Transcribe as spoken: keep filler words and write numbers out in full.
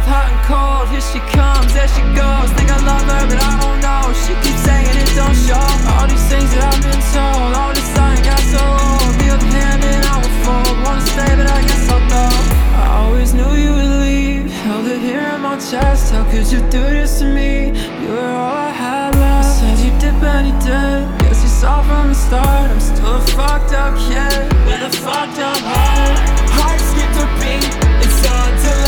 hot and cold. Here she comes, there she goes. Think I love her, but I don't know. She keeps saying it don't show. All these things that I've been told, all this I ain't got so old. The other hand and I will fold. Wanna stay, but I guess I'll go. I always knew you would leave. Held it here in my chest. How could you do this to me? You were all I had left. Said you did, but he did. Guess you saw from the start. I'm still a fucked up kid with a fucked up heart. Heart skipped a beat. It's on till